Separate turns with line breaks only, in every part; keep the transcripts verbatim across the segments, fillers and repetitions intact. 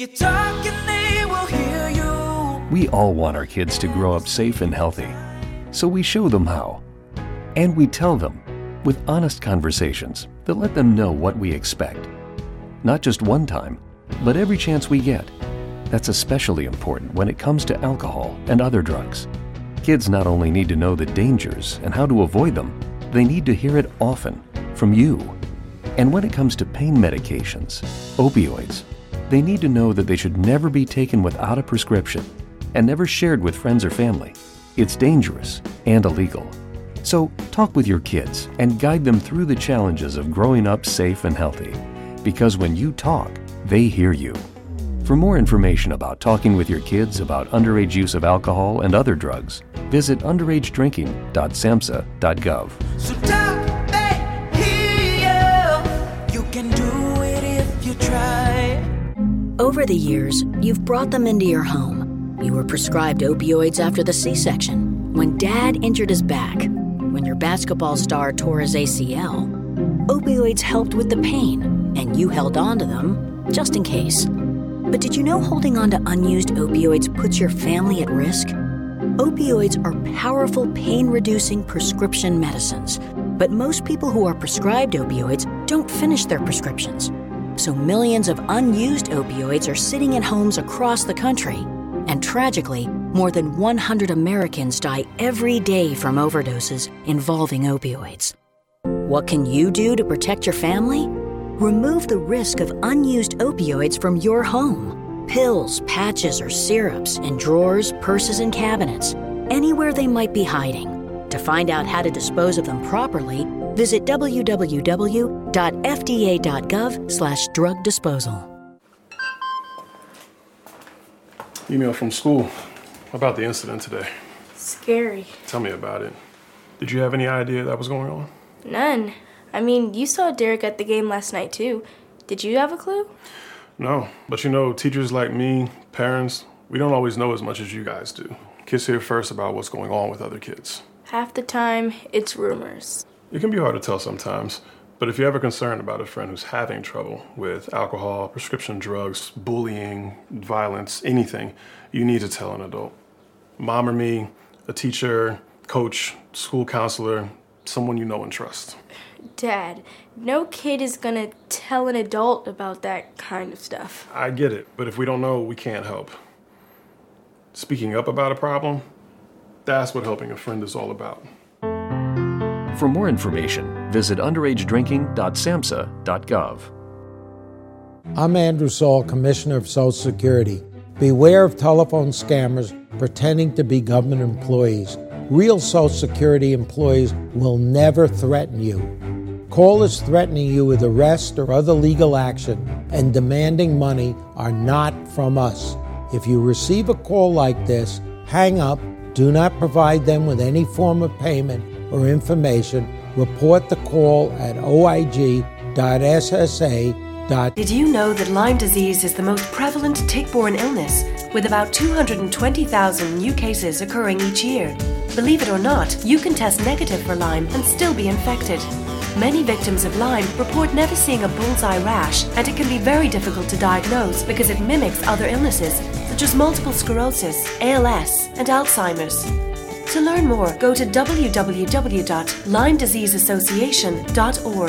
you talk and they will hear you.
We all want our kids to grow up safe and healthy, so we show them how. And we tell them with honest conversations that let them know what we expect. Not just one time, but every chance we get. That's especially important when it comes to alcohol and other drugs. Kids not only need to know the dangers and how to avoid them, they need to hear it often from you. And when it comes to pain medications, opioids, they need to know that they should never be taken without a prescription and never shared with friends or family. It's dangerous and illegal. So talk with your kids and guide them through the challenges of growing up safe and healthy. Because when you talk, they hear you. For more information about talking with your kids about underage use of alcohol and other drugs, visit underage drinking dot samhsa dot gov.
So talk, they hear you. You can do it if you try.
Over the years, you've brought them into your home. You were prescribed opioids after the C-section, when Dad injured his back, when your basketball star tore his A C L. Opioids helped with the pain, and you held on to them just in case. But did you know holding on to unused opioids puts your family at risk? Opioids are powerful pain-reducing prescription medicines, but most people who are prescribed opioids don't finish their prescriptions. So millions of unused opioids are sitting in homes across the country. And tragically, more than one hundred Americans die every day from overdoses involving opioids. What can you do to protect your family? Remove the risk of unused opioids from your home. Pills, patches, or syrups in drawers, purses, and cabinets, anywhere they might be hiding. To find out how to dispose of them properly, visit w w w dot f d a dot gov slash drug disposal.
Email from school about the incident today.
Scary.
Tell me about it. Did you have any idea that was going on?
None. I mean, you saw Derek at the game last night, too. Did you have a clue?
No, but you know, teachers like me, parents, we don't always know as much as you guys do. Kids hear first about what's going on with other kids.
Half the time, it's rumors.
It can be hard to tell sometimes, but if you're ever concerned about a friend who's having trouble with alcohol, prescription drugs, bullying, violence, anything, you need to tell an adult. Mom or me, a teacher, coach, school counselor, someone you know and trust.
Dad, no kid is gonna tell an adult about that kind of stuff.
I get it, but if we don't know, we can't help. Speaking up about a problem, that's what helping a friend is all about.
For more information, visit underage drinking dot samhsa dot gov.
I'm Andrew Saul, Commissioner of Social Security. Beware of telephone scammers pretending to be government employees. Real Social Security employees will never threaten you. Callers threatening you with arrest or other legal action and demanding money are not from us. If you receive a call like this, hang up, do not provide them with any form of payment or information. Report the call at o i g dot s s a dot
Did you know that Lyme disease is the most prevalent tick-borne illness, with about two hundred twenty thousand new cases occurring each year? Believe it or not, you can test negative for Lyme and still be infected. Many victims of Lyme report never seeing a bullseye rash, and it can be very difficult to diagnose because it mimics other illnesses, such as multiple sclerosis, A L S, and Alzheimer's. To learn more, go to w w w dot lyme disease association dot org.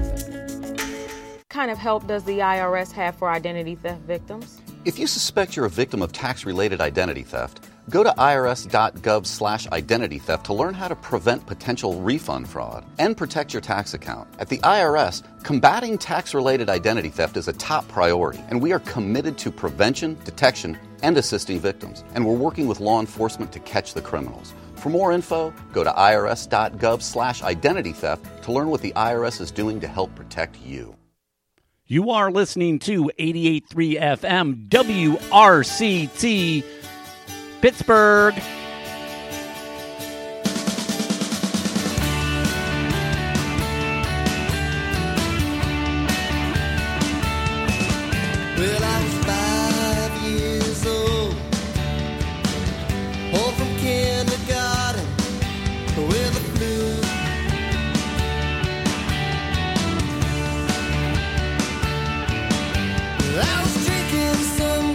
What kind of help does the I R S have for identity theft victims?
If you suspect you're a victim of tax-related identity theft, go to I R S dot gov slash identity theft to learn how to prevent potential refund fraud and protect your tax account. At the I R S, combating tax-related identity theft is a top priority, and we are committed to prevention, detection, and assisting victims. And we're working with law enforcement to catch the criminals. For more info, go to I R S dot gov slash identity theft to learn what the I R S is doing to help protect you.
You are listening to eighty-eight point three F M W R C T Pittsburgh.
Well, I was five years old, home from kindergarten with the flu. I was drinking some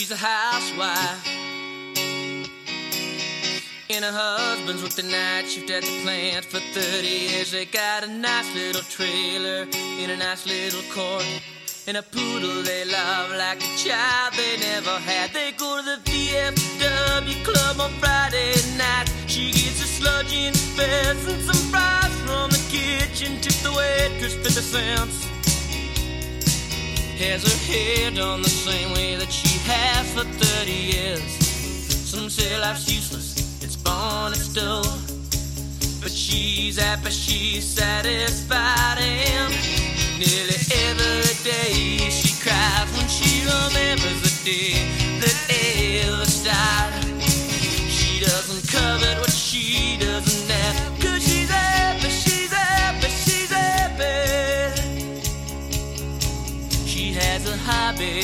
she's a housewife. And her husband's worked the night shift at the plant for thirty years. They got a nice little trailer in a nice little court, and a poodle they love like a child they never had. They go to the V F W club on Friday night. She gets a sludge in fest and some fries from the kitchen. Tip the waitress fifty cents. Has her hair done the same way that she has for thirty years. Some say life's useless, it's born, it's dull, but she's happy, she's satisfied, and nearly every day she cries when she remembers the day that Elvis died. She doesn't covet what she doesn't have, 'cause she's happy, she's happy, she's happy. She has a hobby.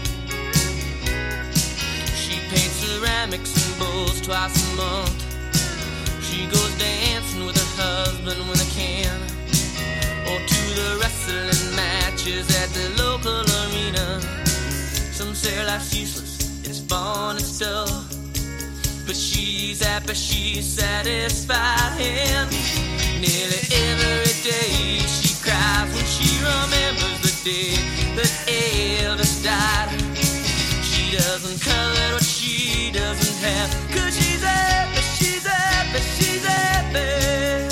She paints ceramics and bowls twice a month. She goes dancing with her husband when they can, or to the wrestling matches at the local arena. Some say life's useless, it's fun, it's dull, but she's happy, she's satisfied, and nearly every day she cries when she remembers the day that Elvis died. She doesn't covet what she doesn't have, 'cause she's happy, she's happy, she's happy.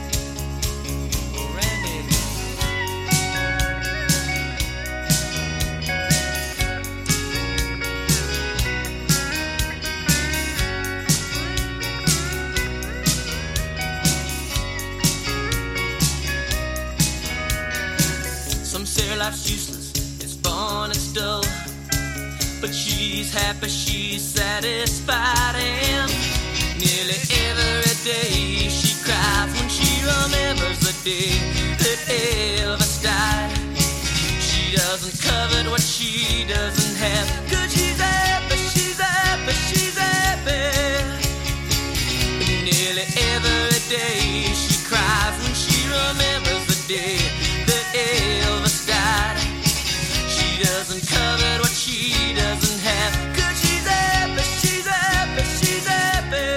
Life's useless, it's fun, it's dull, but she's happy, she's satisfied, and nearly every day she cries when she remembers the day that Elvis died. She doesn't covet what she doesn't have, 'cause she's happy, she's happy, she's happy. And nearly every day she cries when she remembers the day that Elvis died. She doesn't covet what she doesn't have, 'cause she's happy, she's happy, she's happy.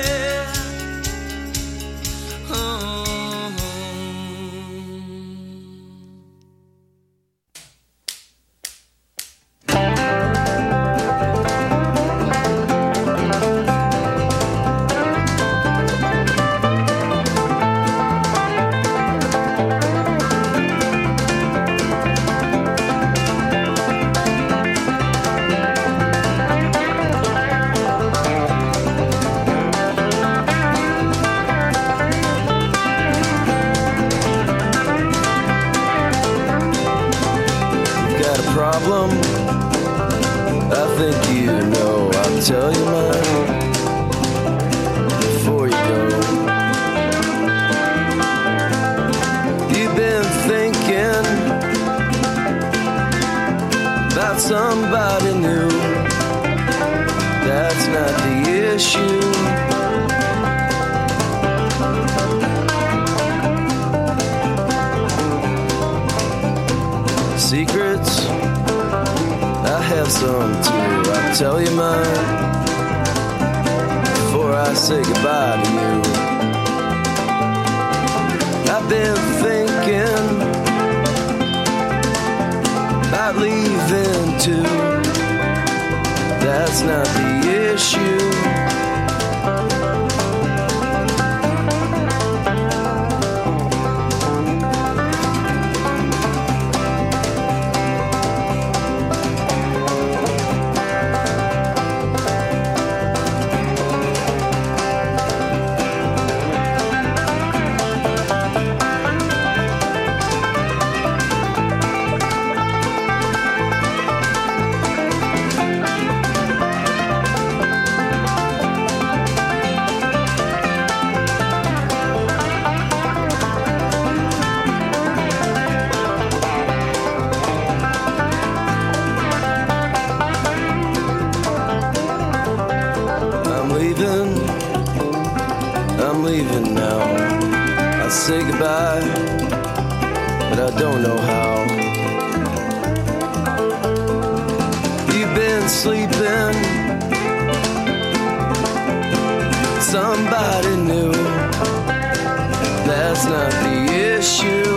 Oh.
I think you know, I'll tell you mine before you go. You've been thinking about somebody new. That's not the issue. Secrets, I have some too. I'll tell you mine before I say goodbye to you. I've been thinking about leaving too. That's not the issue. Say goodbye, but I don't know how. You've been sleeping somebody new. That's not the issue.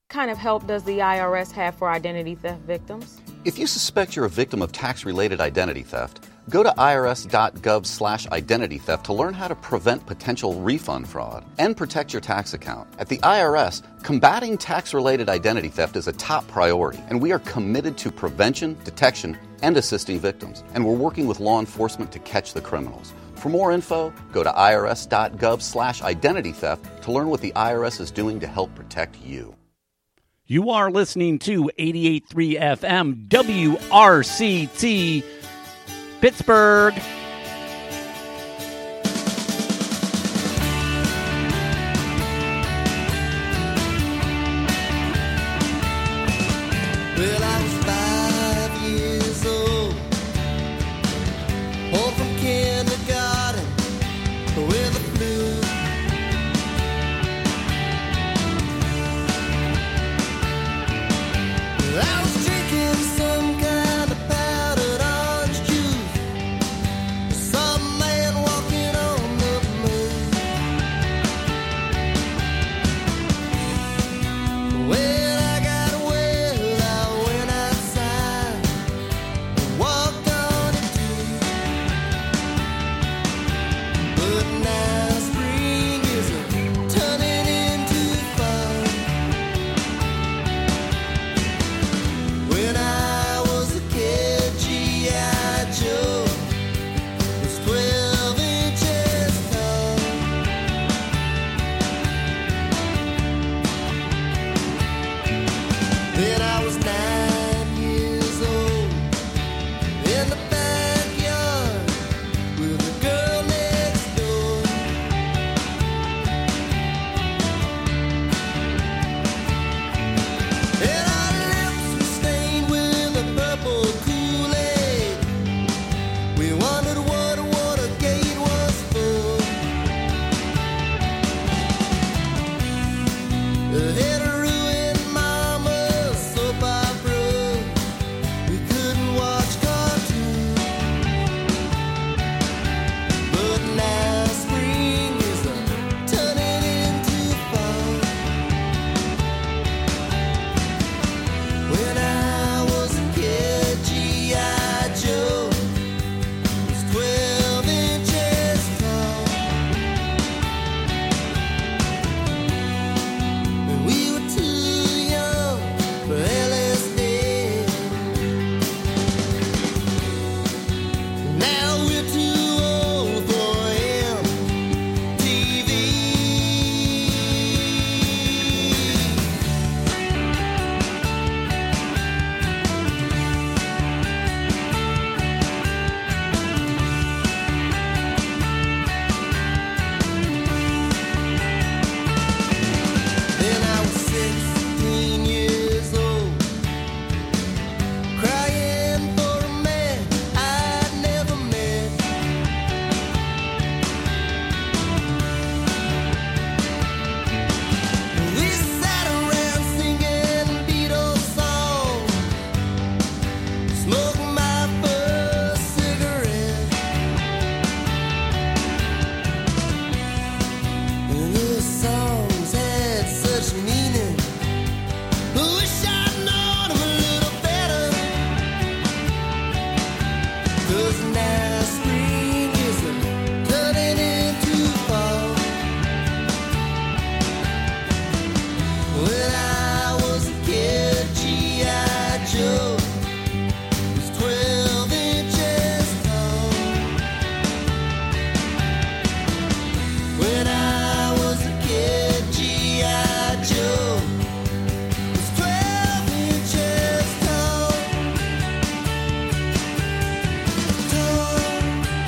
kind of help does the I R S have for identity theft victims?
If you suspect you're a victim of tax-related identity theft, go to irs.gov slash identity theft to learn how to prevent potential refund fraud and protect your tax account. At the I R S, combating tax-related identity theft is a top priority, and we are committed to prevention, detection, and assisting victims. And we're working with law enforcement to catch the criminals. For more info, go to irs.gov slash identity theft to learn what the I R S is doing to help protect you.
You are listening to eighty-eight point three F M W R C T Pittsburgh.
Well, I was five years old, home from kindergarten with the flu. I was drinking some kind of powdered orange juice. Saw a man walking on the moon. When I got well, I went outside and walked on it too. But now spring is turning into fall. When I was a kid, G I. Joe was twelve inches tall. Then I was nine years old in the backyard with the girl next door. And our lips were stained with a purple Kool-Aid. We wondered what Watergate was for. It had ruined Mama's soap opera. We couldn't watch cartoons. But now spring is turning into fall. When I was a kid, G I. Joe was twelve inches tall. And we were too young for L S D. Now we're too old for M T V. Then I was sixteen years old, crying for a man I'd never met. We sat around singing Beatles songs, smoking my first cigarette. And the songs had such meaning. Wish I'd known them a little better. 'Cause now spring is turning into fall. When I was a kid, G I. Joe was twelve inches tall. When I was a kid, G I. Joe was twelve inches tall. Tall.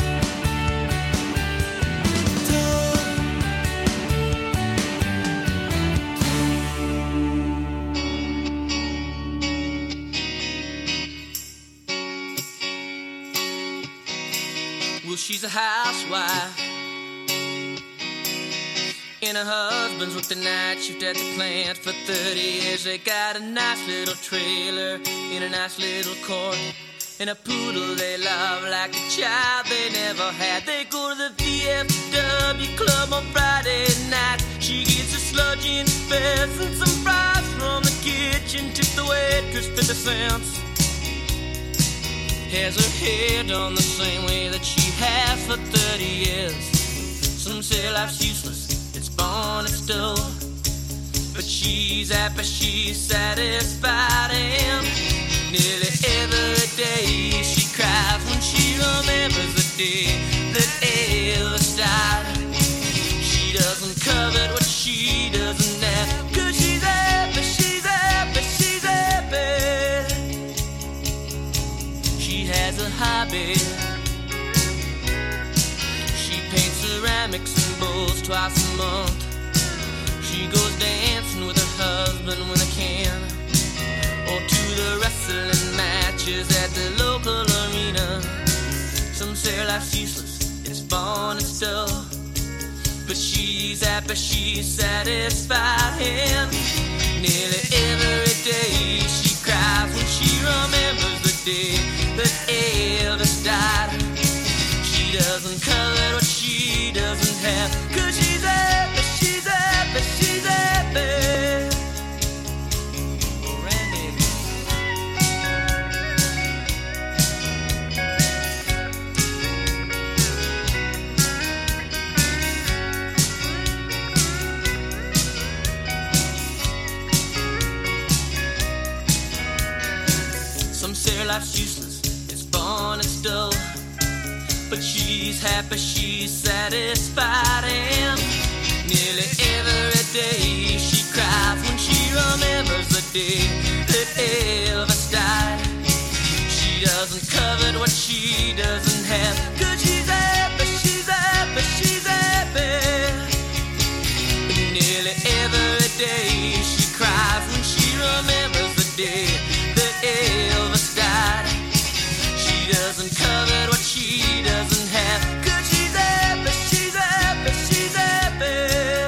Well, she's a housewife, and her husband's worked the night shift at the plant for thirty years. They got a nice little trailer in a nice little court, and a poodle they love like a child they never had. They go to the V F W club on Friday night. She gets a sludge in fest and some fries from the kitchen, tipped the waitress fifty cents. Has her hair done the same way that she has for thirty years. Some say life's useless, it's born, it's dull, but she's happy, she's satisfied, and nearly every day she cries when she remembers the day that Elvis died. She doesn't covet what she doesn't have, 'cause she's happy, she's happy, she's happy. She has a hobby. She paints ceramics and bowls twice a month. She goes dancing with her husband when they can, or to the wrestling matches at the local arena. Some say life's useless, it's fun, it's dull, but she's happy, she's satisfied, and nearly every day she cries when she remembers the day that Elvis died. She doesn't covet what she doesn't have, 'cause she's happy, she's happy, she's happy. Life's useless, it's fun, it's dull, but she's happy, she's satisfied, and nearly every day she cries when she remembers the day that Elvis died. She doesn't covet what she doesn't have, 'cause she's happy, she's happy, she's happy. And nearly every day she cries when she remembers the day that Elvis died. She doesn't covet what she doesn't have, 'cause she's happy, she's happy, she's happy.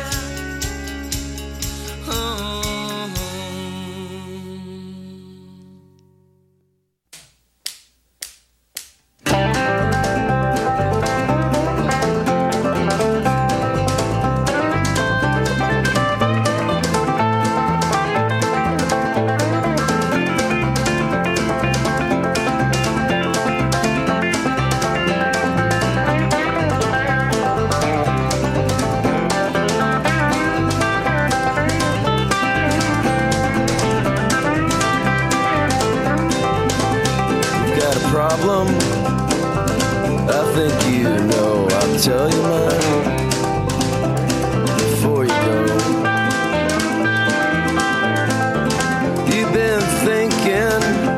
Oh.
Problem, I think you know. I'll tell you mine before you go. You've been thinking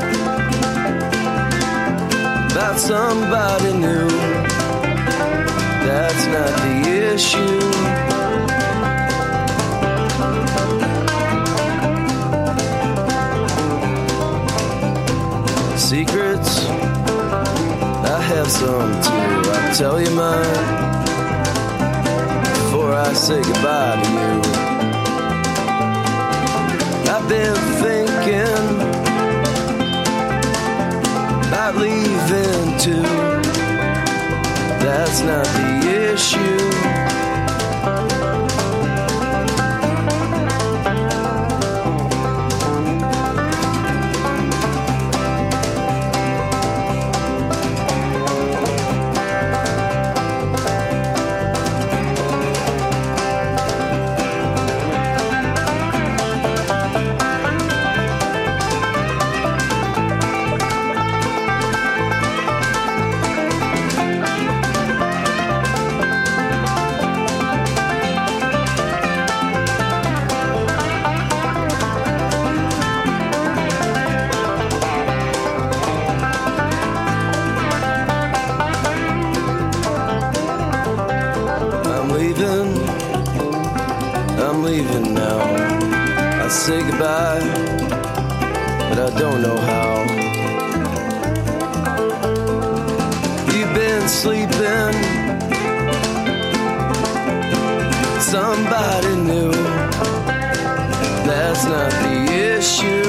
about somebody new. That's not the issue. Secrets, I have some too. I'll tell you mine before I say goodbye to you. I've been thinking about leaving too. That's not the issue. Say goodbye, but I don't know how. You've been sleeping, somebody new. That's not the issue.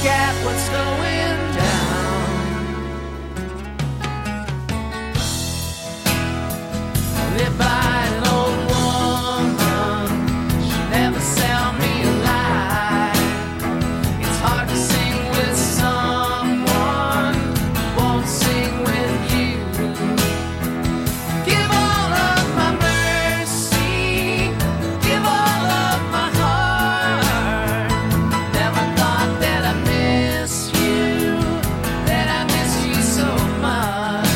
look at what's going down. Live by an old woman, she never sell me a lie. It's hard to sing with someone who won't sing with you. Give all of my mercy, give all of my heart. Never thought that I miss you, that I miss you so much.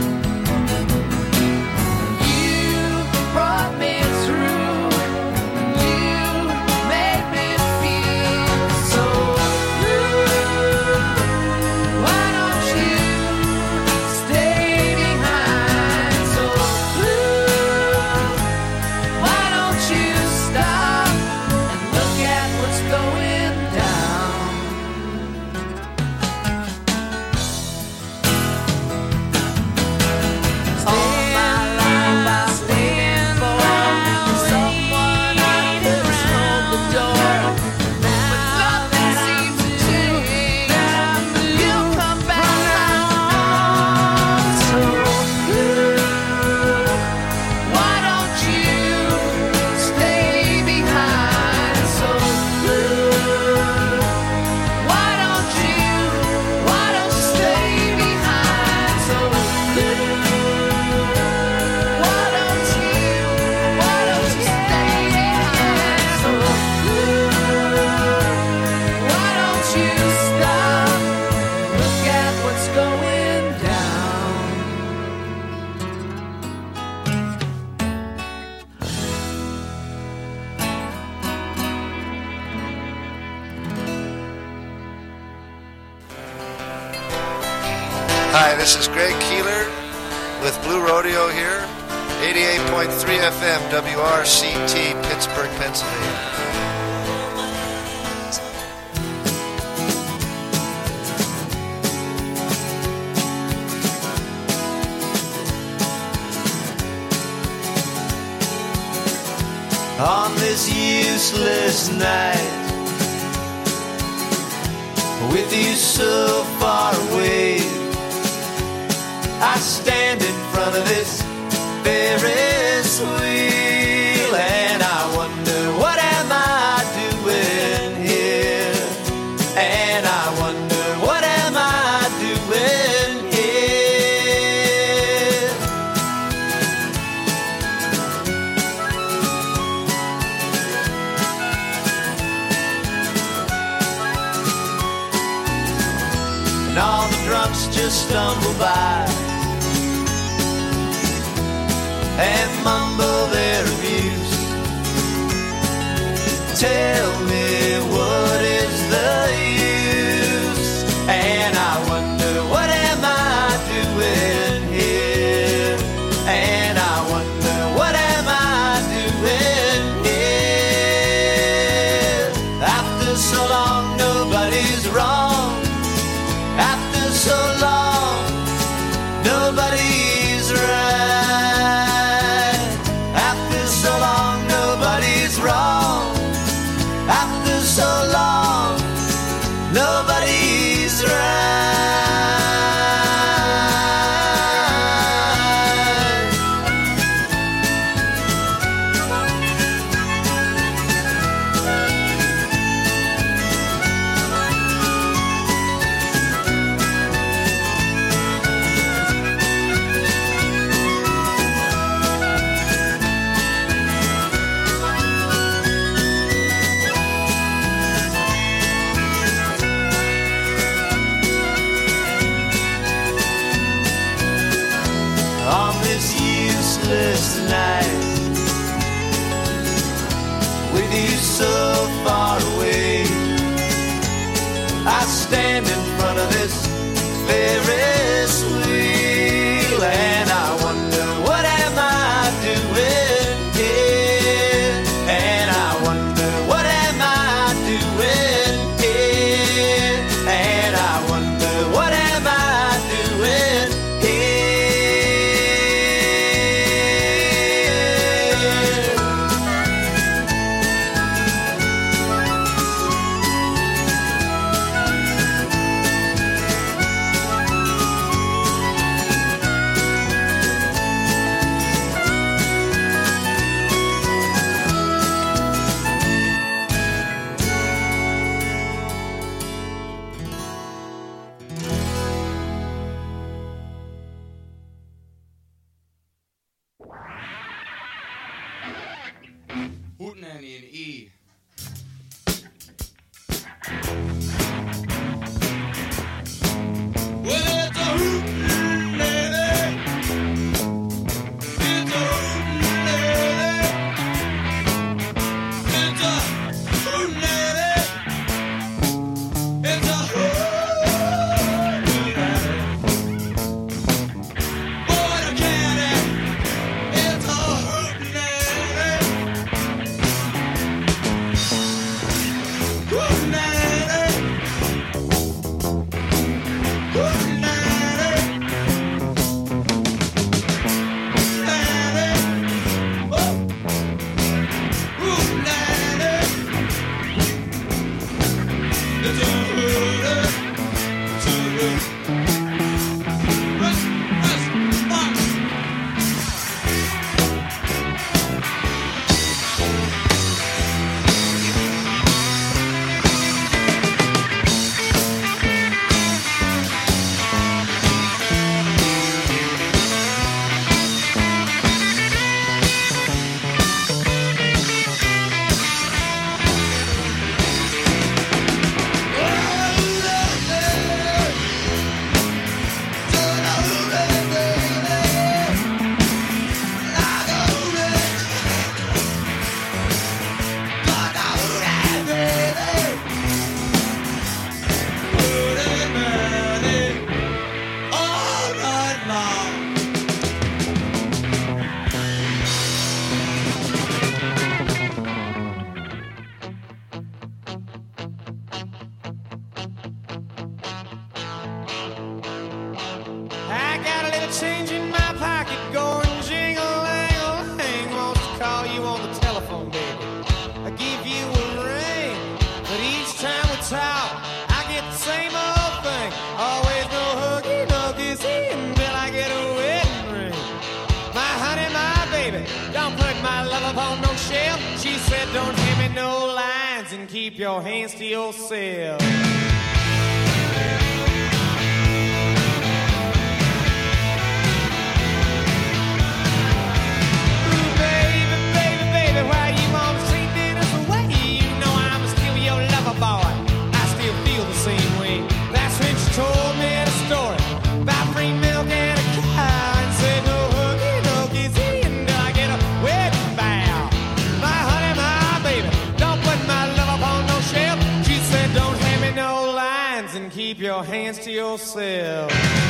You brought me through, you made me feel so blue. Why don't you stay behind? So blue. Why don't you stop and look at what's going down? All my life I stand for someone I could hold the door. But nothing seems to change. You come back around. So blue. Why don't you stay behind? So blue. Why don't you, why don't you stay behind? So blue. Why don't you, why don't you stay behind? So blue. Why don't you stop? Look at what's going down.
Hi, this is Greg Keeler with Blue Rodeo here, eighty-eight point three F M, W R C T, Pittsburgh, Pennsylvania.
On this useless night, with you so far away, I stand in front of this Ferris wheel and I wonder, what am I doing here? And I wonder, what am I doing here? And all the drunks just stumble by and mumble their abuse. Tell me, what is the use? And I wonder, what am I doing here? And I wonder, what am I doing here? After so long, nobody's wrong. After so long, nobody's right. After so long, nobody's wrong. After so long, nobody's right. On this useless night, with you so far away, I stand in front of this Ferris wheel and I wonder, what am I doing here? And I wonder, what am I doing here? And I wonder, what am I doing here?
keep your hands to yourself.
Told me the story about free milk and a cow and said no hooky, no kissy until I get a wedding bow. My honey, my baby, don't put my love upon no shelf. She said don't hand me no lines and keep your hands to yourself.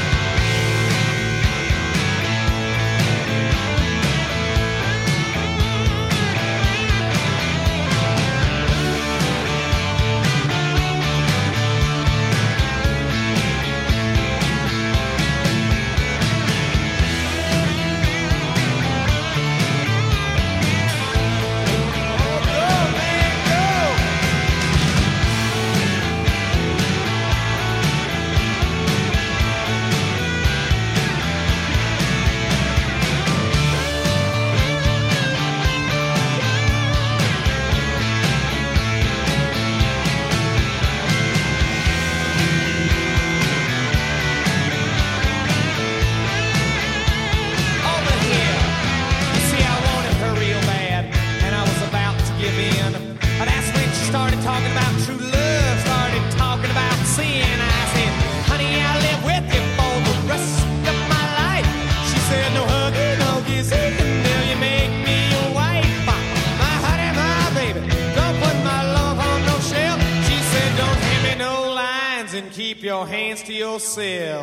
Keep your hands to yourself.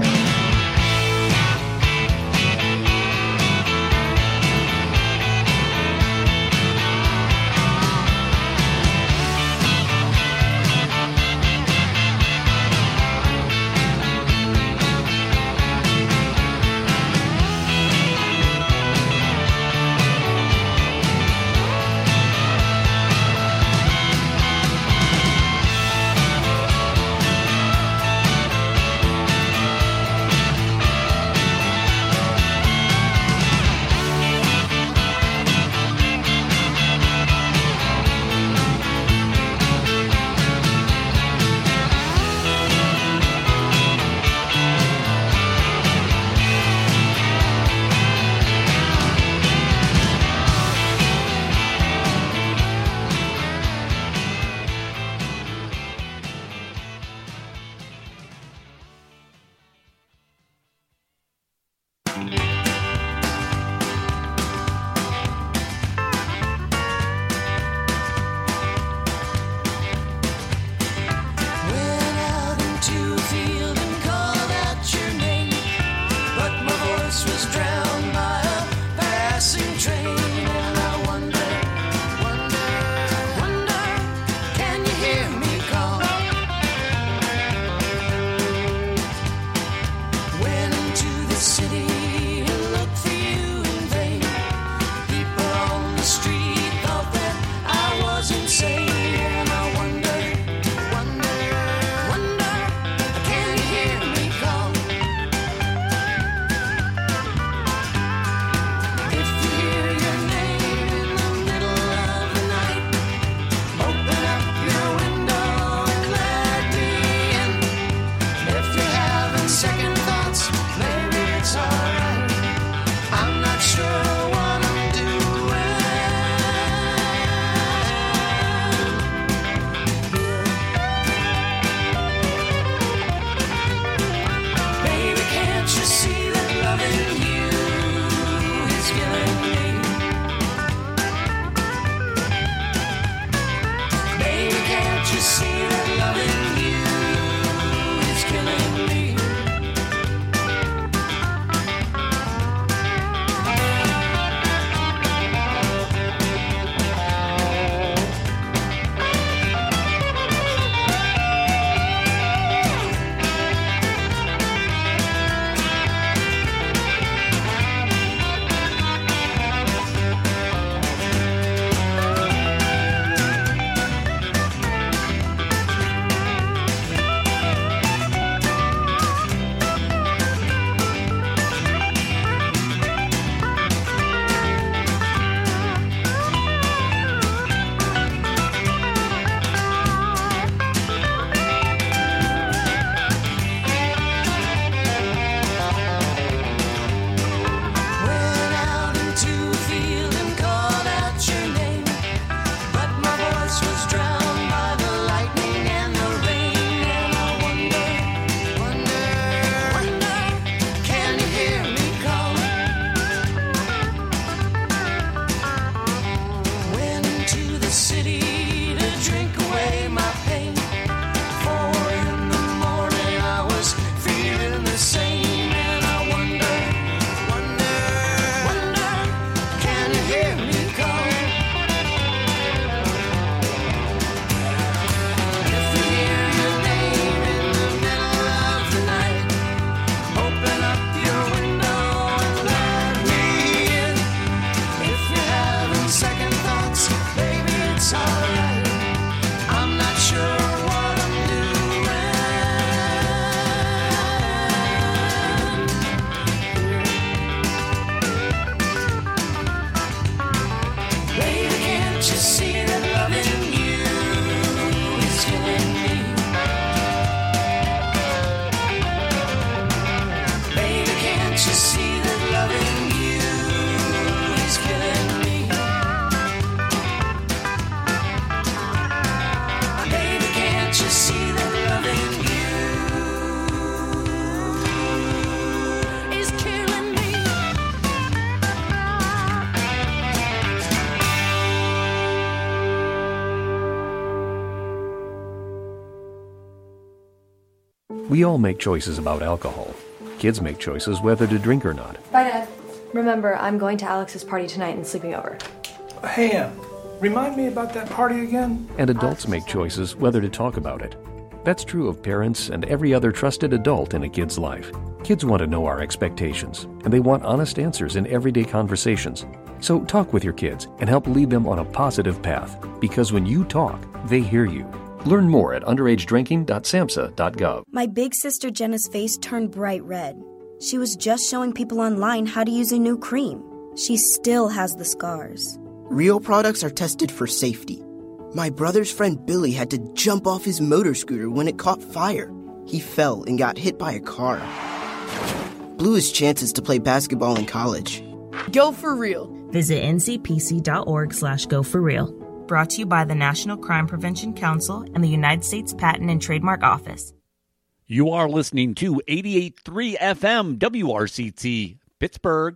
We all make choices about alcohol. Kids make choices whether to drink or not.
Bye, Dad. Remember, I'm going to Alex's party tonight and sleeping over.
Hey, Em, remind me about that party again?
And adults make choices whether to talk about it. That's true of parents and every other trusted adult in a kid's life. Kids want to know our expectations, and they want honest answers in everyday conversations. So talk with your kids and help lead them on a positive path, because when you talk, they hear you. Learn more at underage drinking dot samhsa dot gov.
My big sister Jenna's face turned bright red. She was just showing people online how to use a new cream. She still has the scars.
Real products are tested for safety. My brother's friend Billy had to jump off his motor scooter when it caught fire. He fell and got hit by a car. Blew his chances to play basketball in college.
Go for real.
Visit N C P C dot org slash go for real. Brought to you by the National Crime Prevention Council and the United States Patent and Trademark Office.
You are listening to eighty-eight point three F M W R C T, Pittsburgh.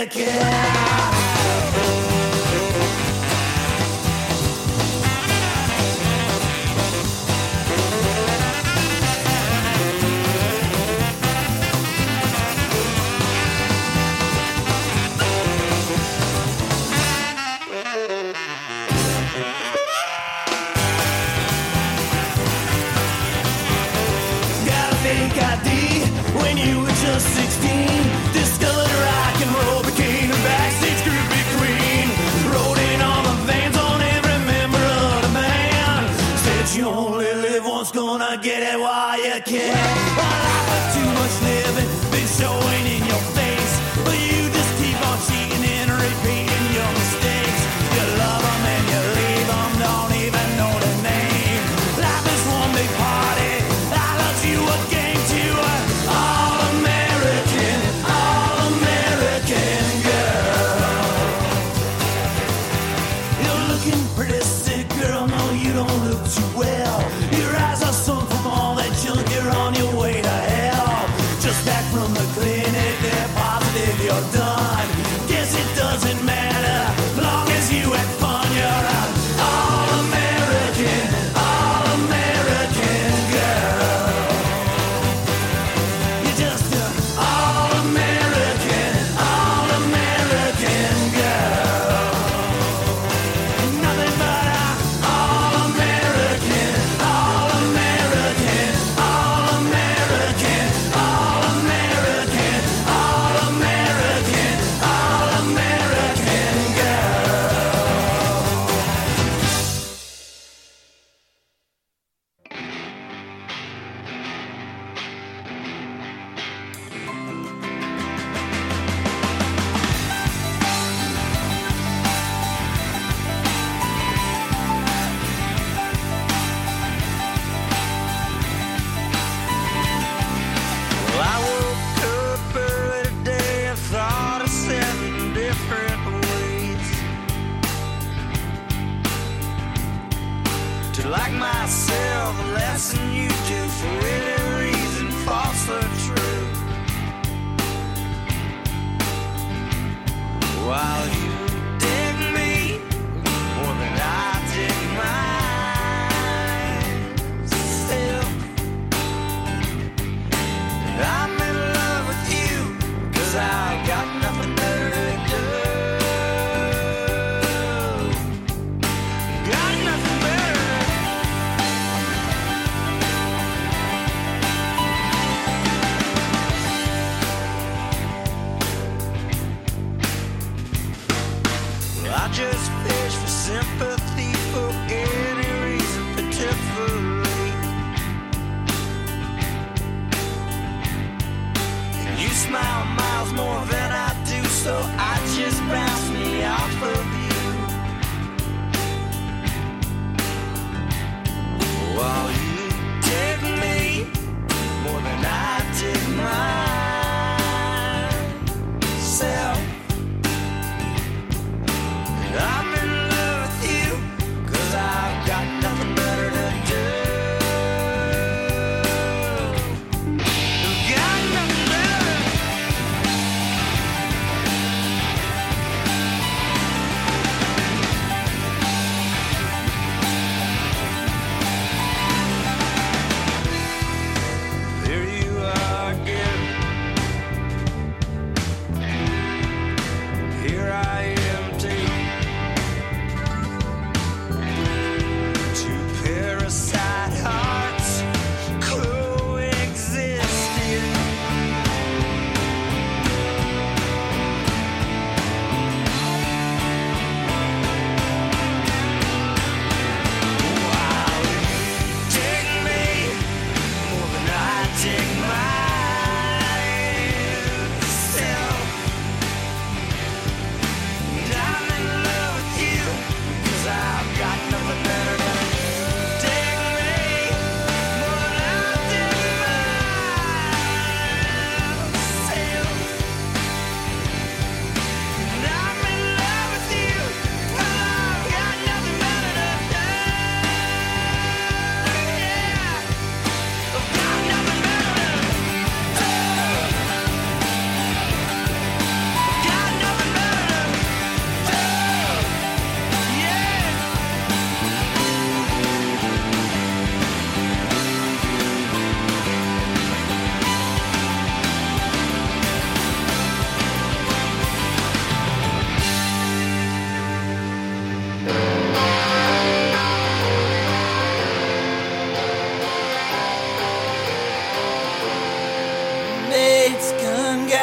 you can. When you were just sixteen, discovered rock and roll, became a backstage groupie queen. Rode in all the vans on every member of the band. Said you only live once, gonna get it while you can. A life with too much living, been showing in your face, but you just keep on cheating and repeating your mistakes. You love them and you leave them, don't even know their name. Life is one big party, I love you a game to a All-American, All-American girl. You're looking pretty sick, girl, no you don't look too well. Your eyes are sunk from all that junk, you're on your way to hell. Just back from the clinic, they're positive you're done. Guess it doesn't matter, long as you had fun. You're an All-American, All-American girl. You're just an All-American, All-American girl. Nothing but an All-American, All-American, All-American, All-American, All-American, All-American girl. Well, I woke up early today, I thought of seven different ways to like myself less than you do, for any reason, false or true. While you dig me more than I dig myself, I'm in love with you, 'cause I got nothing better to do. Got nothing better.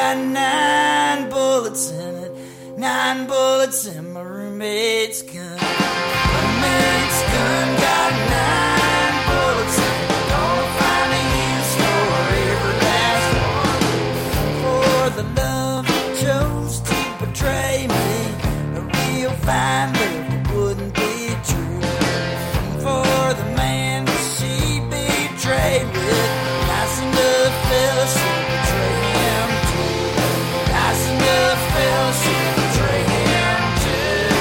got nine bullets in it, nine bullets in my roommate's gun. Roommate's gun got nine bullets in it. Gonna find a use for every last one. For the love that chose to betray me, a real fine love wouldn't be true. For the man that she betrayed with, nice enough fella should betray him too. Nice enough fella should betray him too.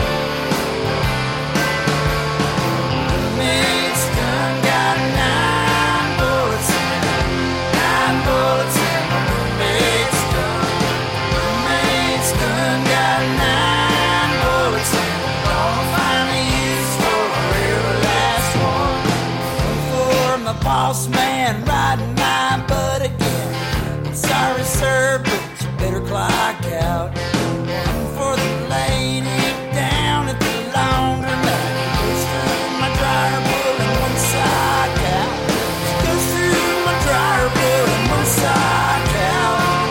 Roommate's gun got nine bullets in it, nine bullets in my roommate's gun. Roommate's gun got nine bullets in it. Gonna find a use for every last one. One for my boss man riding my butt again. I'm sorry, sir, but you better clock out. One for the lady down at the laundromat. Goes through my dryer, pulling one sock out. Goes through my dryer, pulling one sock out.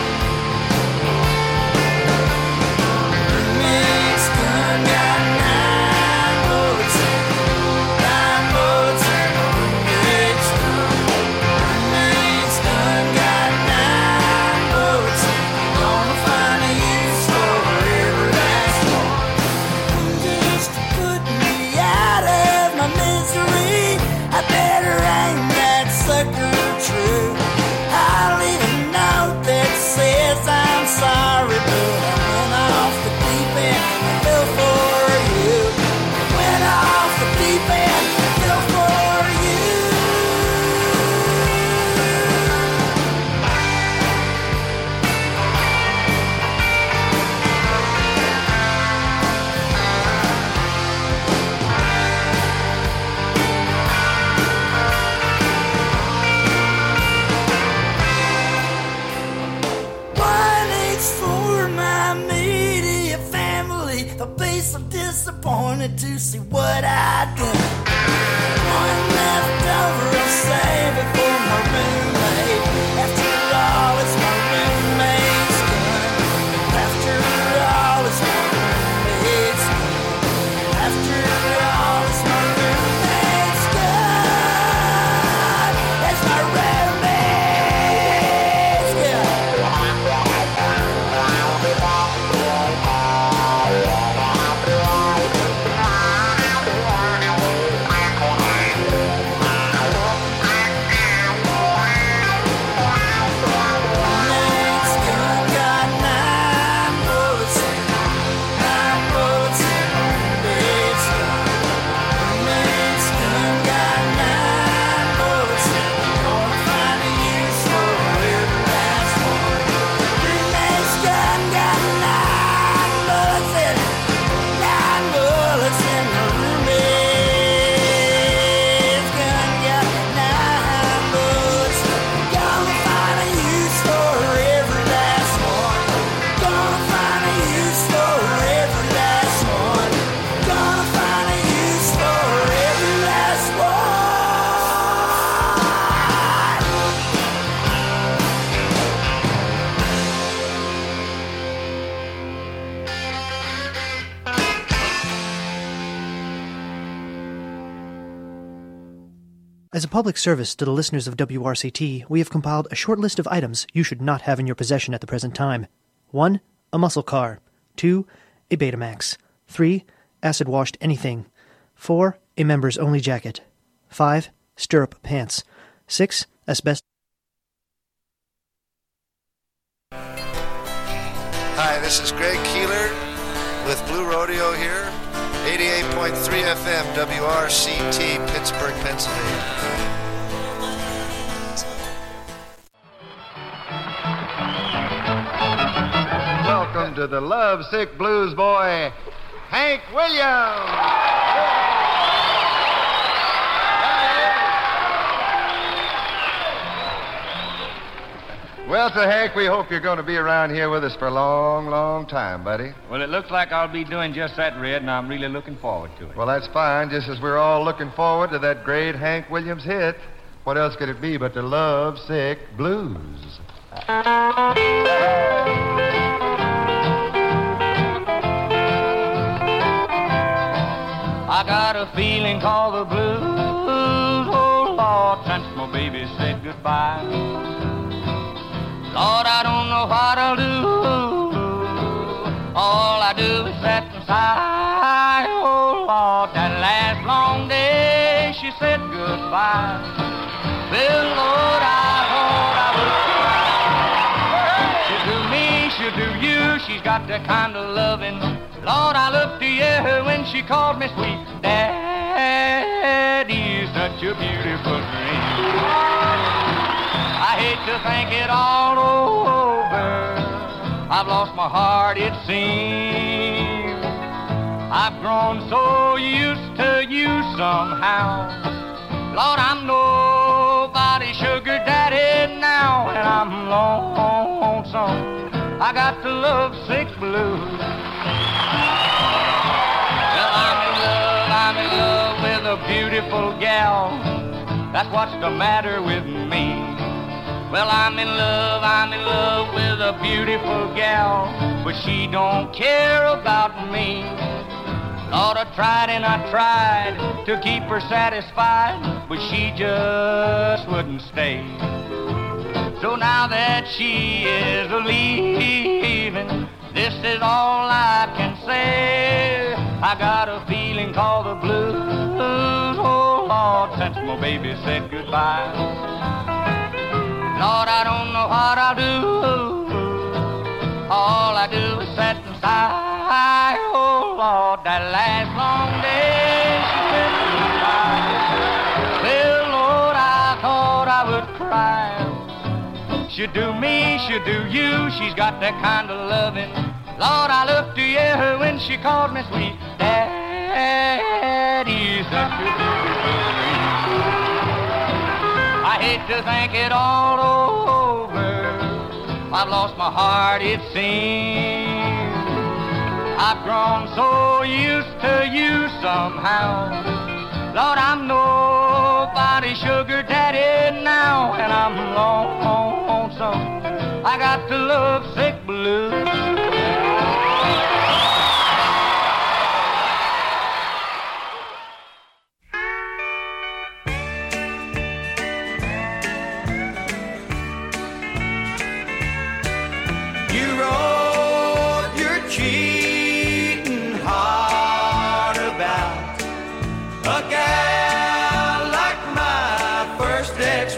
Roommate's gun got nine bullets in it, nine bullets in my roommate's gun. Roommate's gun got nine bullets in it. Gonna find a use for every last one. Just to put me out of my misery, I better aim that sucker true. I'll leave a note that says I'm sorry, but I went off the deep end and fell for you. Went off the deep end and fell for you. One H for my media family. They'll be so disappointed to see what I done. One left over, I'll save it for my roommate. After all, it's my roommate's gun. After all, it's my roommate's gun. After all, it's my roommate's gun. It's my roommate's Roommate's gun got nine bullets in it, nine bullets in my roommate's gun. Roommate's gun got nine bullets in it. Gonna find a use for every last one. Roommate's gun got nine bullets in it, nine bullets in my roommate's gun got nine bullets. Gonna find a use for every last one. Gonna find a use for every last one. Gonna find a use for every last one.
As a public service to the listeners of W R C T, we have compiled a short list of items you should not have in your possession at the present time. one. A muscle car. two. A Betamax. three. Acid-washed anything. four. A members-only jacket. five. Stirrup pants. six. Asbestos.
Hi, this is Greg Keeler with Blue Rodeo here. eighty-eight point three F M, W R C T, Pittsburgh, Pennsylvania.
Welcome to the lovesick blues boy, Hank Williams. Well, so Hank, we hope you're going to be around here with us for a long, long time, buddy.
Well, it looks like I'll be doing just that, Red, and I'm really looking forward to it.
Well, that's fine, just as we're all looking forward to that great Hank Williams hit. What else could it be but the Love Sick Blues?
I got a feeling called the blues, oh Lord, since my baby said goodbye. Lord, I don't know what I'll do. All I do is sit and sigh. Oh Lord, that last long day she said goodbye. Well, Lord, I thought I would cry. She'll do me, she'll do you. She's got the kind of loving. Lord, I looked to you when she called me sweet. Daddy's such a beautiful dream. I hate to think it all over. I've lost my heart, it seems. I've grown so used to you somehow. Lord, I'm nobody's sugar daddy now, and I'm lonesome. I got the lovesick blues. Well, I'm in love, I'm in love with a beautiful gal. That's what's the matter with me. Well, I'm in love, I'm in love with a beautiful gal, but she don't care about me. Lord, I tried and I tried to keep her satisfied, but she just wouldn't stay. So now that she is leaving, this is all I can say. I got a feeling called the blues, oh Lord, since my baby said goodbye. Lord, I don't know what I'll do. All I do is sit and sigh. Oh Lord, that last long day she said goodbye. Well, Lord, I thought I would cry. She'll do me, she'll do you. She's got that kind of loving. Lord, I looked to you when she called me sweet. Daddy's such a beautiful dream. I hate to think it all over. I've lost my heart, it seems. I've grown so used to you somehow. Lord, I'm nobody's sugar daddy now, and I'm lonesome. I got the lovesick blues.
You wrote your cheating heart about a gal like my first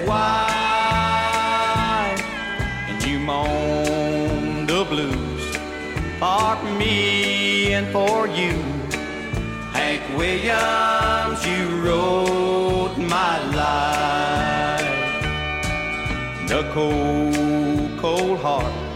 ex-wife, and you moan the blues for me and for you. Hank Williams, you wrote my life. The cold, cold heart